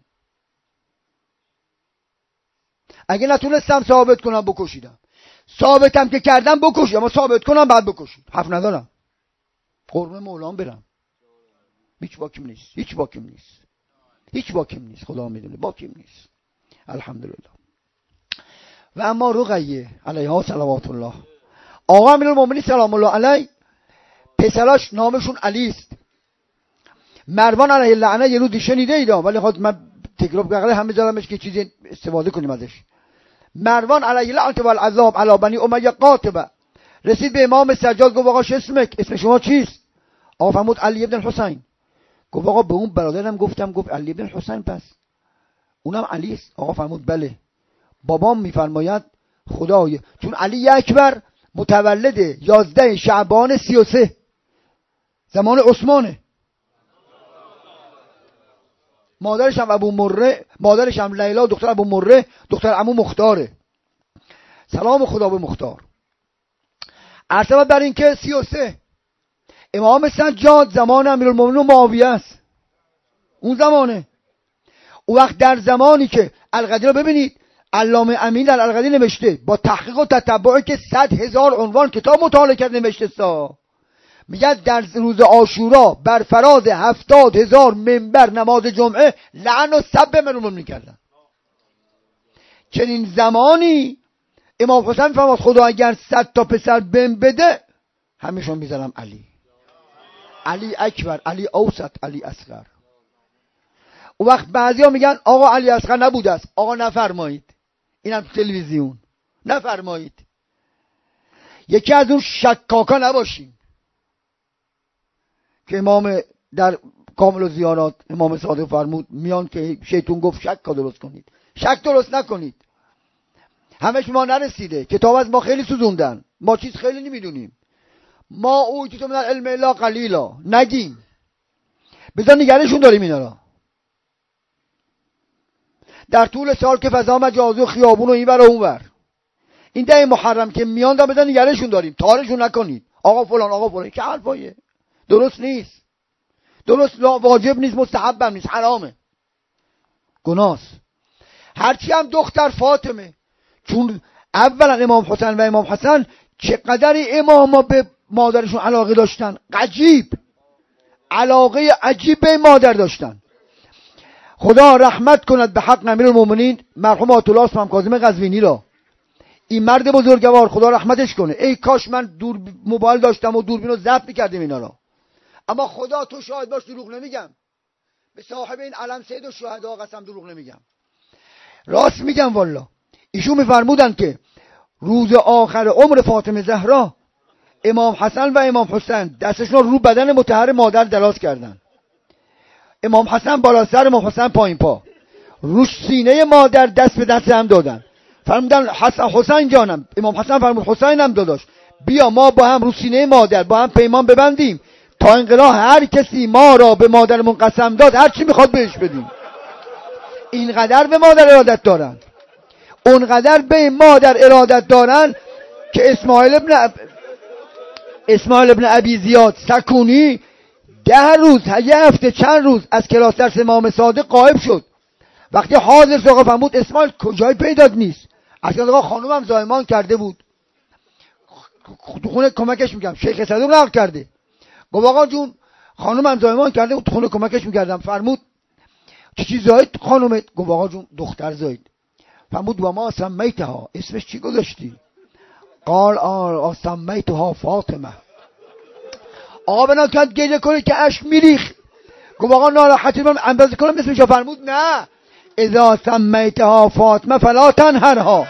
اگه نتونستم ثابت کنم بکشیدم، ثابتم که کردم بکشید، اما ثابت کنم بعد بکشید، حرف ندارم. قربون مولام برم. هیچ باکیم نیست. خدا میدونه باکیم نیست. الحمدلله. و اما رقیه علیها صلوات الله، آقا امیرالمومنین سلام الله علیه، پسراش نامشون علی است. مروان علیه اللعنه یه روز شنیده ایدا، ولی خود من تکرار کردم همه جا که چیزی استفاده کنیم ازش. مروان علیه اللعنه و العذاب علی بنی امیه قاطبه، رسید به امام سجاد گفت آقا اسم شما چیست؟ آقا فرمود علی ابن الحسین. گفت آقا به اون برادرم گفتم، گفت علی ابن الحسین، پس اونم علی است؟ آقا فرمود بله. بابام میفرماید خدای، چون علی اکبر متولد 11 شعبان 33 زمان عثمانه، مادرش هم ابو مره، مادرش هم لیلا دختر ابو مره، دختر عمو مختاره. سلام خدا به مختار. عرض بر این که 33 امام سجاد زمان امیرالمومنین معاویه است، اون زمانه. اون وقت در زمانی که القدی رو ببینید، علامه امین در القدی نوشته با تحقیق و تتبعی که 100,000 عنوان کتاب مطالعه کرد نوشته سا، میگه در روز عاشورا بر فراز 70,000 منبر نماز جمعه لعن و سب امیرالمومنین کردن. چنین زمانی امام حسین فرمود خدا اگر 100 تا پسر بهم بده همشون میذارم علی، علی اکبر، علی اوسط، علی اصغر. اون وقت بعضیا میگن آقا علی اصغر نبوده است. آقا نفرمایید، اینم تلویزیون نفرمایید. یکی از اون شکاکا نباشیم که امام در کامل و زیارات امام صادق فرمود میان که شیطون گفت شک درست کنید، شک درست نکنید. همش ما نرسیده، کتاب از ما خیلی سوزوندن، ما چیز خیلی نمیدونیم. ما اوتیتم من العلم الا قلیلا نگیم، بذار نگرشون داریم اینا را. در طول سال که فضا مجازی و خیابون و اینور و اونور، این ده محرم که میان دا بذار نگرشون داریم، تارشون نکنید. آقا فلان که حرفایه درست نیست، درست واجب نیست، مستحب هم نیست، حرامه، گناست. هرچی هم دختر فاطمه، چون اولا امام حسین و امام حسن چقدر اماما به مادرشون علاقه داشتن، علاقه عجیب به مادر داشتن. خدا رحمت کند به حق امیرالمومنین مرحوم آیت الله اسماعیل کاظم قزوینی را، این مرد بزرگوار خدا رحمتش کنه. ای کاش من موبایل داشتم و دوربین رو ضبط می‌کردم اینا را، اما خدا تو شاهد باش دروغ نمیگم، به صاحب این علم سید و شهدا قسم دروغ نمیگم، راست میگم والله. ایشون میفرمودن که روز آخر عمر فاطمه زهرا امام حسن و امام حسین دستشون رو بدن مطهر مادر دراز کردن. امام حسن بالا سر، امام حسین پایین پا، رو سینه مادر دست به دست هم دادن. فرمودن حسین جانم، امام حسن فرمود حسینم داداش بیا ما با هم رو سینه مادر با هم پیمان ببندیم تا انقلاب هر کسی ما را به مادرمون قسم داد هر چی میخواد بهش بدیم. اینقدر به مادر ارادت دارن، اونقدر به مادر ارادت دارن که اسماعیل ابن ابی زیاد سکونی 10 روز، یه هفته، چند روز از کلاس درس امام صادق غایب شد. وقتی حاضر ساقه فرمود اسماعیل کجای پیدات نیست؟ اصلا آقا خانومم زایمان کرده بود، تو خونه کمکش میکردم، شیخ صدوق نقل کرده. گفت آقا جون خانومم زایمان کرده بود، تو خونه کمکش میکردم. فرمود چه چیز زاید خانومت؟ گفت آقا جون دختر زاید. فرمود و ما سمیتها، اسمش چی گذاشتی؟ قال سمیتها فاطمه. آقا بنا کرد گریه کنه که اشک میریخ. گفت آقا ناراحتی من اندازه کنم اسمش؟ فرمود نه، اذا سمیتها فاطمه فلا تنهرها.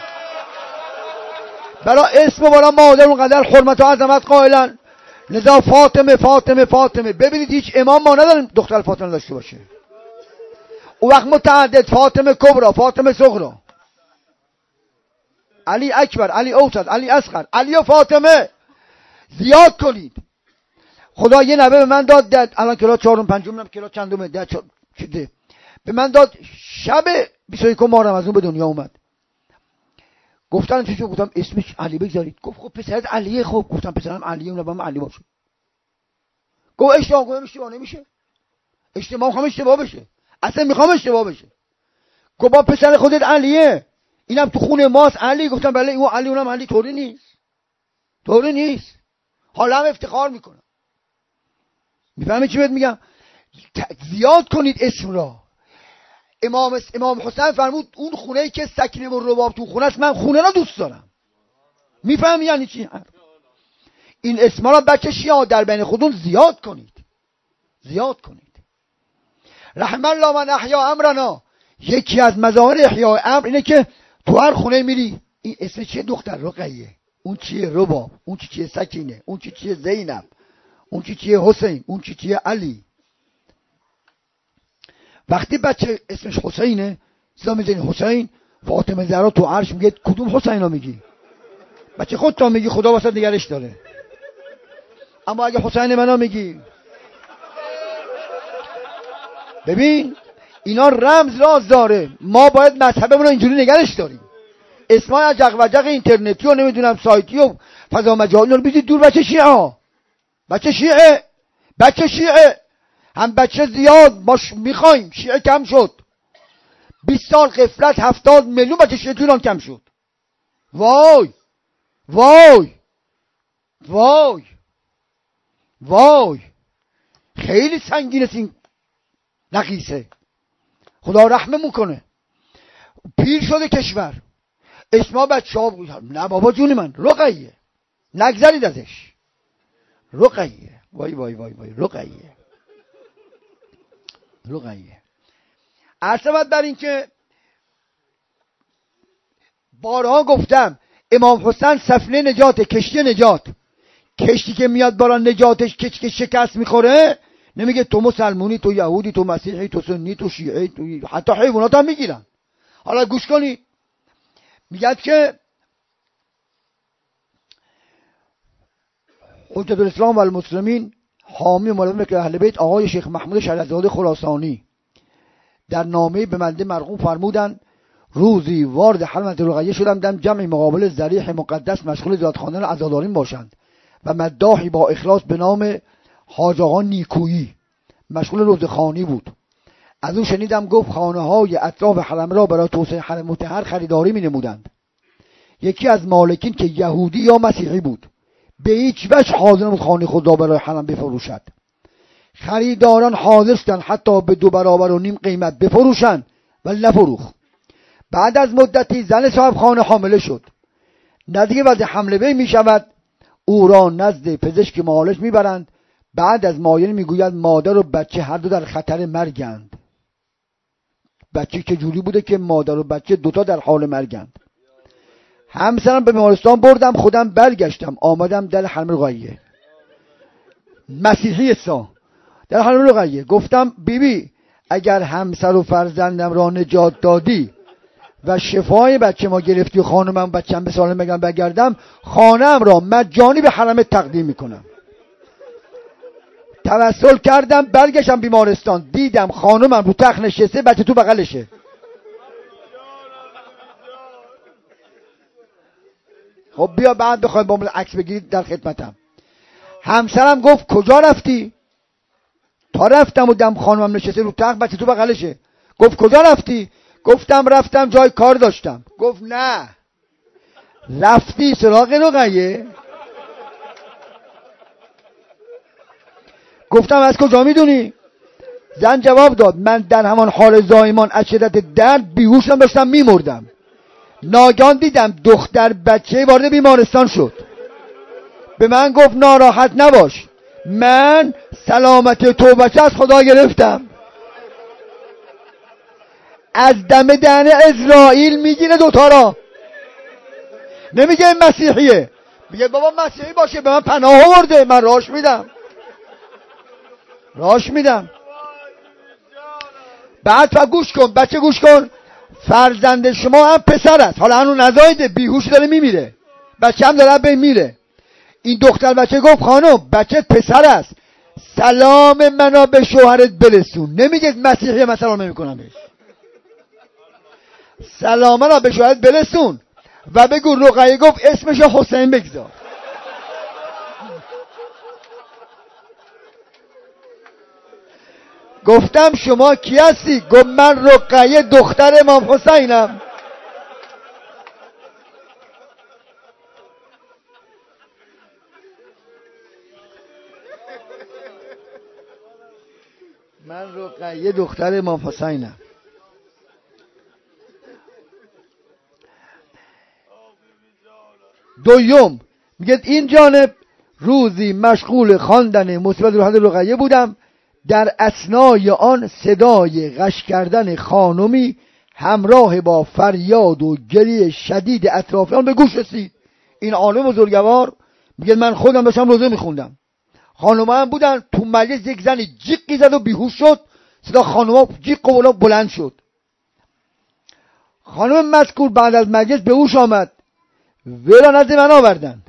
برای اسم والا مادر اونقدر حرمت و عظمت قائلن، لذا فاطمه فاطمه فاطمه. ببینید هیچ امام ما نداریم دختر فاطمه داشته باشه. اون وقت متعدد، فاطمه کبرا، فاطمه صغرا. علی اکبر، علی اوسط، علی اصغر، علی و فاطمه. زیاد کنید. خدا یه نوه به من داد، الان کلاس 4 5 کلاس چندمه، چیده به من داد شب 21 ماه رمضان به دنیا اومد. گفتن چی شد؟ گفتم اسمش علی بگذارید. گفت خب پسرت علیه. خب گفتم پسرم علیه، اون با علی باشه. گفت اشتباه نمیشه. اشتباه هم اشتباه بشه. اصلا میخوام اشتباه بشه. گفت با پسر خودت علیه، اینم تو خونه ماست علی. گفتم بله اون علی اونم علی. طوری نیست. حالا هم افتخار میکنم. میفهمی چی بهت میگم؟ زیاد کنید اسم را. امام حسین فرمود اون خونه‌ای که سکینه و رباب تو خونه است، من خونه را دوست دارم. میفهمی یعنی چی؟ این اسما را بچه شیعه در بین خودتون زیاد کنید. رحم الله من احیا امرنا. یکی از مظاهر احیاء امر اینه که تو هر خونه میری این اسم چیه؟ دختر رقیه، اون چیه؟ رباب، اون چیه؟ سکینه، اون چیه؟ زینب، اون چیه؟ حسین، اون چیه؟ علی. وقتی بچه اسمش حسینه صدا میزنی حسین، فاطمه زهرا تو عرش میگه کدوم حسینا میگی؟ بچه خودت میگی، خدا واسه نگرش داره. اما اگه حسین منو میگی، ببین اینا رمز راز داره. ما باید مذهبمون رو اینجوری نگرش داریم. اسمای عجق وجق اینترنتی و نمیدونم سایتی و فضا مجازی رو بیزید دور. بچه شیعه هم بچه زیاد باش میخوایم، شیعه کم شد. 20 سال غفلت 70 میلیون بچه شیعه تو ایران کم شد. وای خیلی سنگین است این نقیصه. خدا رحممون کنه. پیر شده کشور، اسما بچه ها نه بابا جون من رقیه، نگذرید ازش. رقیه وای رقیه. عرض بر این که بارها گفتم امام حسین سفینه نجات، کشتی نجات. کشتی که میاد بالا نجاتش که شکست میخوره نمیگه تو مسلمونی، تو یهودی، تو مسیحی، تو سنی، تو شیعی، تو حتی حیوانات هم میگیرن. حالا گوش کنید، میگه که حجت الاسلام و المسلمین حامی ملازم اهل بیت آقای شیخ محمود شریعت‌زاده خراسانی در نامه به بنده مرحوم فرمودند روزی وارد حرمت رقیه شدم، دم جمع مقابل ضریح مقدس مشغول زیارت خواندن عزادارین باشند و مداحی با اخلاص به نام حاج آقا نیکویی مشغول روزخوانی بود. از او شنیدم گفت خانه های اطراف حرم را برای توسعه حرم مطهر خریداری می نمودند. یکی از مالکین که یهودی یا مسیحی بود به هیچ وجه حاضر نبود خانه خود را برای حرم بفروشد. خریداران حاضر شدند حتی به 2 برابر و نیم قیمت بفروشند ولی نفروخت. بعد از مدتی زن صاحب خانه حامله شد. نزدیک وقت حمله بی می شود او را نزد پزشک معالج می برند. بعد از معاینه می گوید مادر و بچه هر دو در خطر مرگند. بچه که جوری بوده که مادر و بچه دوتا در حال مرگند. همسرم به بیمارستان بردم، خودم برگشتم آمدم در حرم رقیه. مسیحی در حرم رقیه گفتم بیبی اگر همسر و فرزندم را نجات دادی و شفای بچه ما گرفتی و خانمم بچم به سالم بگردم، خانم را مجانی به حرم تقدیم میکنم. توسل کردم، برگشتم بیمارستان، دیدم خانمم رو تخت نشسته، بچه تو بغلشه. خب بیا بعد بخوایم با من عکس بگیرید، در خدمتم. همسرم گفت کجا رفتی؟ تا رفتم و دم خانمم نشسته رو تخت، بچه تو بغلشه. گفت کجا رفتی؟ گفتم رفتم جای کار داشتم. گفت نه رفتی سراغ رقیه؟ گفتم از کجا میدونی؟ زن جواب داد من در همان حال زایمان از شدت درد بیهوشم داشتم میمردم. ناگهان دیدم دختر بچه وارد بیمارستان شد. به من گفت ناراحت نباش، من سلامت تو بچه از خدا گرفتم. از دم دهن اسرائیل میگیره دوتا را. نمیگه این مسیحیه، میگه بابا مسیحی باشه به من پناه آورده، من راش میدم. بعد گوش کن بچه، گوش کن. فرزند شما هم پسر است، حالا هنوز نزایده، بیهوش داره میمیره، بچه هم داره به میره. این دختر بچه گفت خانم بچه پسر است، سلام منو به شوهرت برسون. نمیگه مسیحی من سلام نمیکنم بهش، سلام منو به شوهرت برسون و بگو رقیه گفت اسمشو حسین بگذار. گفتم شما کی هستی؟ گفت من رقیه دختر امام حسینم. من رقیه دختر امام حسینم. دوم میگه این جانب روزی مشغول خواندن مصیبت رقیه بودم، در اثنای آن صدای غش کردن خانمی همراه با فریاد و گریه شدید اطرافیان به گوش رسید. این عالم بزرگوار میگه من خودم داشتم روزه میخوندم، خانوما هم بودن تو مجلس، یک زنی جیغی زد و بیهوش شد، صدا خانوما جیغ و بلند شد. خانم مذکور بعد از مجلس به هوش آمد، ویرا نزد من آوردند.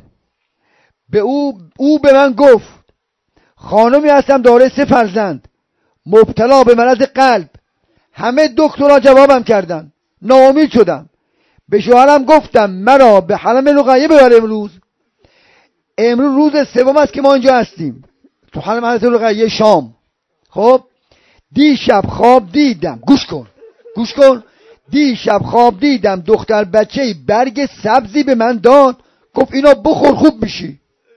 او به من گفت خانمی هستم داره 3 فرزند، مبتلا به مرض قلب، همه دکترها جوابم کردن، ناامید شدم. به شوهرم گفتم مرا به حرم رقیه ببر امروز روز 3 است که ما اینجا هستیم تو حرم حضرت رقیه شام. خب دیشب خواب دیدم، گوش کن، دیشب خواب دیدم دختر بچه برگ سبزی به من داد، گفت اینا بخور خوب میشی.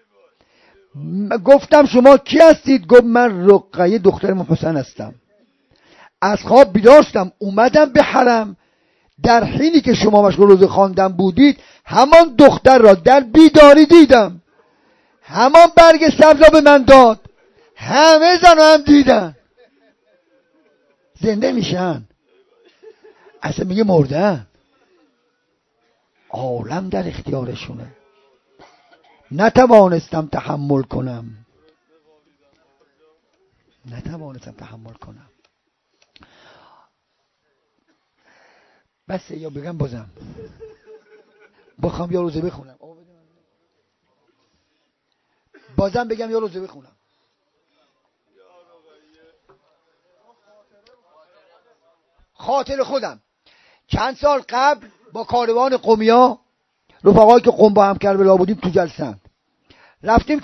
گفتم شما کی هستید؟ گفت من رقیه دختر امام حسین هستم. از خواب بیدار شدم، اومدم به حرم، در حینی که شما مشغول روزه خواندن بودید همان دختر را در بیداری دیدم، همان برگ سبزا به من داد، همه زن هم دیدن زنده میشن، اصلا میگه مردن، عالم در اختیارشونه. نتوانستم تحمل کنم. بسه یا بگم بازم بخوام یا روزه بخونم، بازم بگم یا روزه بخونم. خاطر خودم چند سال قبل با کاروان قمیا، رفقایی که قم با هم کربلا بودیم تو جلسه رفتیم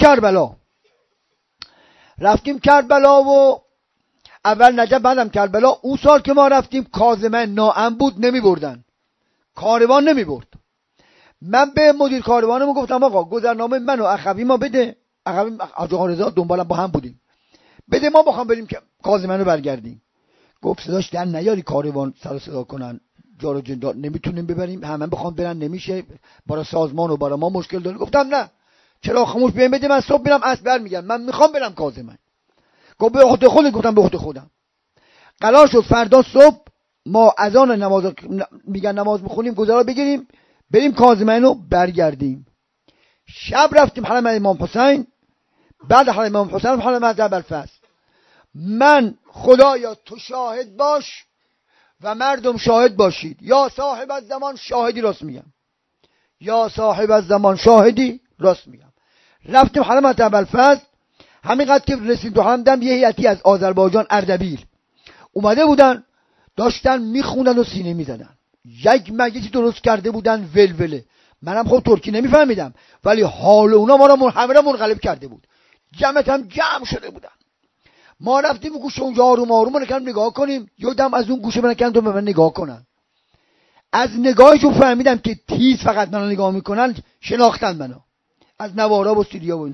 کربلا و اول نجف بعدم کربلا. اون سال که ما رفتیم کاظمه ناامن بود، نمی بردن، کاروان نمی برد. من به مدیر کاروانمون گفتم آقا گذرنامه منو اخوی ما بده، اخوی آقا رضا دنبالم با هم بودیم، بده ما بخوام بریم که کاظمه رو برگردیم. گفت صداش در نیاری کاروان سر صدا کنن، جار و جندار نمیتونیم ببریم، همه بخوام برن نمیشه، برای سازمان و برای ما مشکل داره. گفتم نه چرا خاموش بیاین بده، من صبح میرم اسب برمیگردم، من میخوام برم کاظمه. گفت به خود خودت. گفتم به خود خودم. قرار شد فردا صبح ما اذان نماز میگن نماز میخونیم گذرا بگیریم بریم کاظمه رو برگردیم. شب رفتیم حرم امام حسین، بعد حرم امام حسین حرم حضرت ابوالفضل. من خدایا تو شاهد باش و مردم شاهد باشید، یا صاحب از زمان شاهدی راست میگم، یا صاحب از زمان شاهدی راست میگم. رفتیم حرم حضرت ابوالفضل، همینقدر که رسید تو حرم دیدم یه هیئتی از آذربایجان اردبیل اومده بودن، داشتن میخوندن و سینه میزدن، یک مجلسی درست کرده بودن ولوله. منم خب ترکی نمیفهمیدم ولی حال اونا ما را همه را منقلب کرده بود، جمعت هم جمع شده بودن. ما رفتیم گوشه اونجا آروم آروم نگاه کنیم، یادم از اون گوشه بنکن تو به من نگاه کنن. از نگاهشون فهمیدم که تیز فقط منو نگاه میکنن، شناختن منو از نوارا و سیدیا و اینا.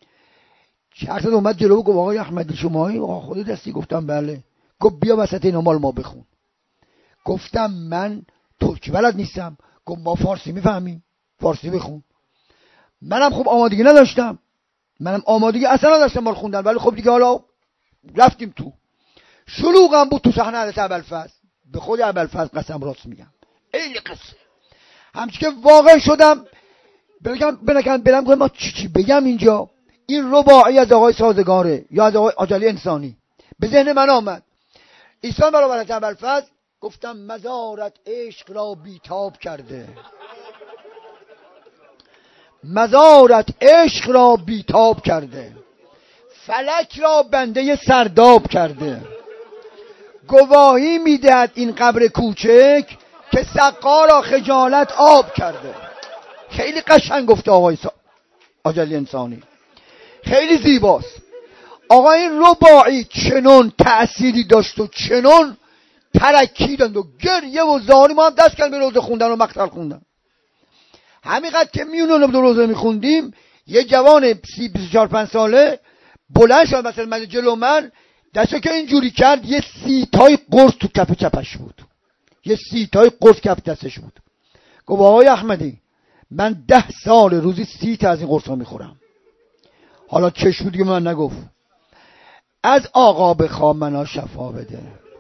شخص اومد جلو گفت آقای احمدی شمایی؟ آقا خودت هستی؟ گفتم بله. گفت بیا وسط اینا مال ما بخون. گفتم من ترکی بلد نیستم. گفت ما فارسی میفهمیم، فارسی بخون. منم خب آمادگی نداشتم، اصلا نداشتم مال خوندن، ولی خب دیگه حالا رفتیم تو. شلوغم بود تو صحنه حضرت ابوالفضل، به خود ابوالفضل قسم راست میگم این قصه همچی که واقع شدم برم گفتم ما چی بگم اینجا. این رباعی از آقای سازگاره یا از آقای آجالی انسانی به ذهن من آمد. ایسان برابر حضرت ابوالفضل گفتم مزارت عشق را بیتاب کرده، مزارت عشق را بیتاب کرده، فلک را بنده سرداب کرده. گواهی میدهد این قبر کوچک که سقا را خجالت آب کرده. خیلی قشنگ گفته آقای آجلی انسانی، خیلی زیباست. آقا این رباعی چنون تأثیری داشت و چنون ترکیدند و گریه و زاری. ما هم دست کردیم به روزه خوندن و مقتل خوندن. همینقدر که میونون به روزه میخوندیم یه جوان 24-25 ساله بلند شد مثلا من جلو من، دستو که اینجوری کرد یه 30 تای قرص تو کف چپش بود، یه 30 تای قرص کف دستش بود. گفت آقای احمدی من 10 سال روزی 30 تا از این قرص ها میخورم. حالا چش بود که من نگفت از آقا بخواه منا شفا بده.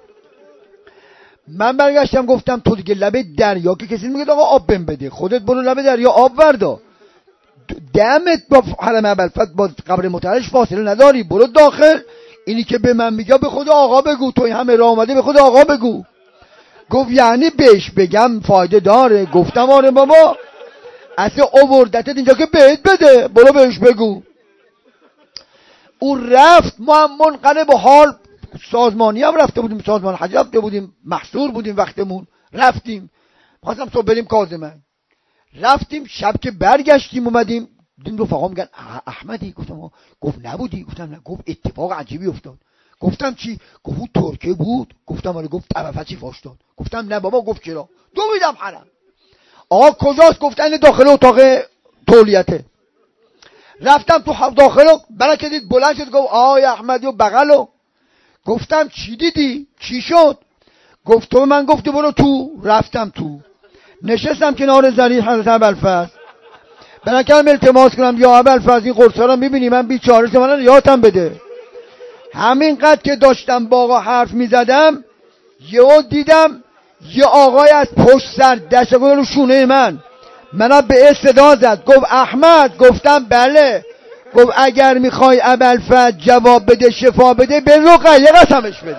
من برگشتم گفتم تو دیگه لبه دریا که کسی میگه آقا آب بهم بده، خودت برو لبه دریا آب وردا، دمت با حرم ابوالفضل با قبر مطهرش فاصله نداری، برو داخل. اینی که به من میگه به خود آقا بگو، تو همه راه اومده به خود آقا بگو. گفت یعنی بهش بگم فایده داره؟ گفتم آره بابا، اصلا آوردتت اینجا که بهت بده، برو بهش بگو. او رفت، ما هم منقلب حال سازمانی هم رفته بودیم، سازمان حج رفته بودیم، محصور بودیم وقتمون، رفتیم خواستم تو بریم کاظمه. رفتیم شب که برگشتیم اومدیم دیدیم رفقا میگن احمدی. گفتم گفت نبودی؟ گفتم نه. گفت اتفاق عجیبی افتاد. گفتم چی؟ گفت ترکیه بود. گفتم آره. گفت طرفه چی فاش داد؟ گفتم نه بابا. گفت چرا؟ دویدم حرم. آقا کجاست؟ گفتن داخل اتاق تولیته. رفتم تو داخل، برای دید بلند شد گفت آقای احمدی و بغلو. گفتم چی دیدی؟ چی شد؟ گفت تو من گفتی برو تو. رفتم تو، نشستم کنار ضریح حضرت ابوالفضل، برکم التماس کنم یا ابوالفضل این قرصا رو میبینی من بیچاره شدم، من یادم بده. همینقدر که داشتم با آقا حرف میزدم یهو دیدم یه آقای از پشت سر دست رو شونه منم به صدا زد. گفت احمد. گفتم بله. گفت اگر میخوای ابوالفضل جواب بده شفا بده به رقیه قسمش بده.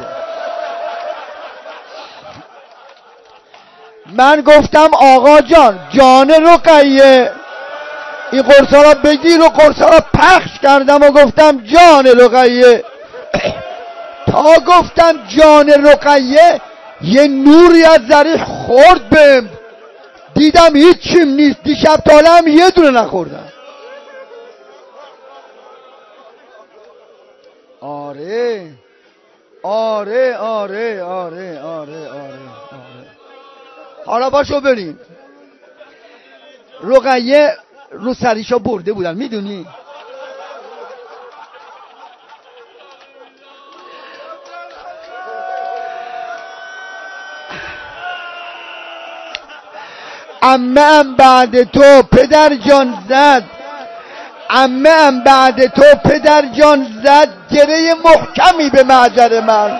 من گفتم آقا جان جان رقیه این قرصا را بگیر و قرصا را پخش کردم و گفتم جان رقیه. تا گفتم جان رقیه یه نوری از ضریح خورد بهم، دیدم هیچیم نیست. دیشب تاله هم یه دونه نخوردم. آره آره آره آره آره آره. حالا باشو بریم. رقیه رو سریشا برده بودن میدونی؟ عمه ام بعد تو پدر جان زد، عمه ام بعد تو پدر جان زد گره محکمی به معجر من.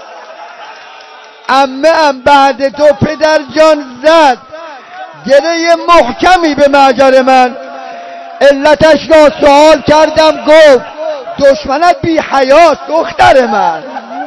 عمه ام بعد تو پدر جان زد گره محکمی به معجر من. علتش را سوال کردم گفت دشمنت بی حیاست دختر من.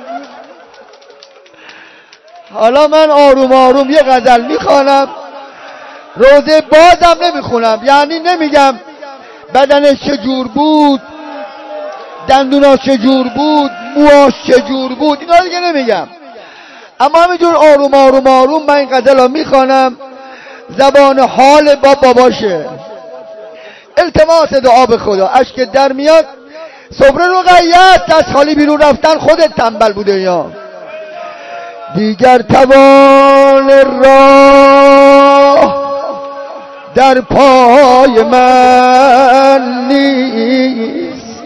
حالا من آروم آروم یه غزل میخوانم، روزه بازم نمیخونم، یعنی نمیگم بدنش چجور بود، دندوناش چجور بود، موهاش چجور بود، اینا دیگه نمیگم، اما همینجور آروم آروم آروم من این غزل رو میخوانم. زبان حال با باباشه. التماس دعا به خدا. اشک در میاد. صبر رقیت دست خالی بیرون رفتن خودت تنبل بوده یا دیگر توان راه در پای من نیست،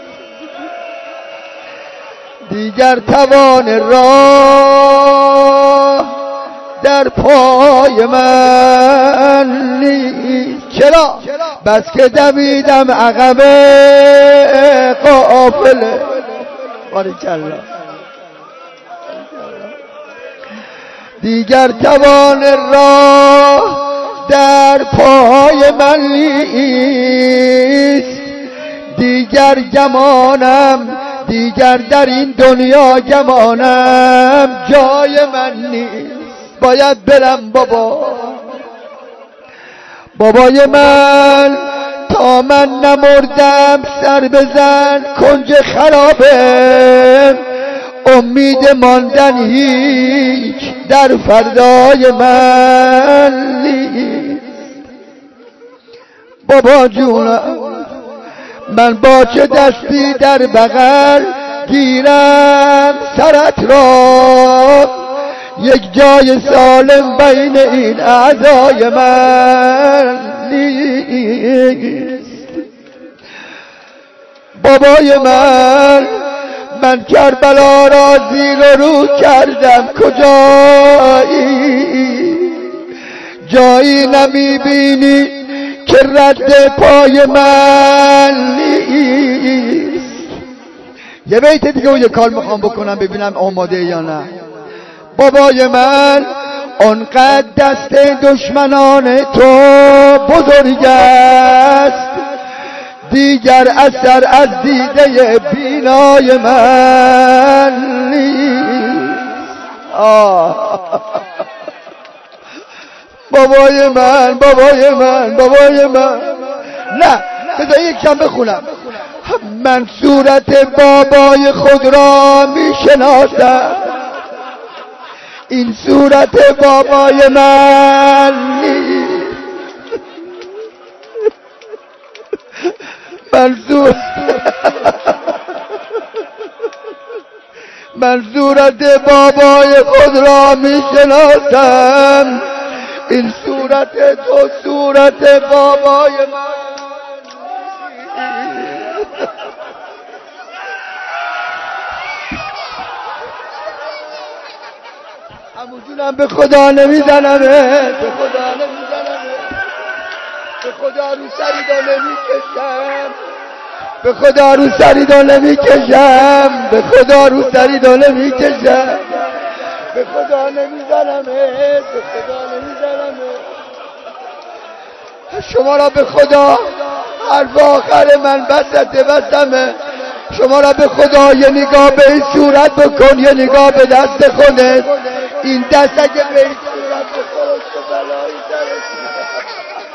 دیگر توان راه در پای من نیست. چرا؟ بس که دویدم عقب قافله. باریکالله. دیگر توان راه در پای من نیست، دیگر گمانم دیگر در این دنیا گمانم جای من نیست، باید برم بابای من تا من نمردم سر بزن کنج خرابه، امید ماندن هیچ در فردای من نیست. بابا جونم من با چه دستی در بغل گیرم سرت را، یک جای سالم بین این اعضای من نیست. بابای من کربلا را زیر و رو کردم، کجایی؟ جایی نمیبینی که رد پای من نیست. یه بیت دیگه و یه کار میخوام بکنم ببینم آماده یا نه. بابای من آنقدر دست دشمنان تو بزرگ است، دیگر اثر از دیده بینای من نیست. بابای من نه بذار یک کم بخونم. من صورت بابای خود را میشناسم، این صورت بابای من نیست. من صورت بابای خود را میشناسم، این صورت تو صورت بابای من. عمو جونم به خدا نمیزنمه، به خدا رو سریدا نمیکشم، به خدا رو سریدا نمیکشم، به خدا رو سریدا نمیکشم، به خدا نمیزنمه، به خدا نمیزنمه. شما را به خدا حرف آخر من بسمه. شما را به خدا یه نگاه به این صورت بکن، یه نگاه به دست خودت. این دست اگه به این صورت بخوره چه بلایی سرش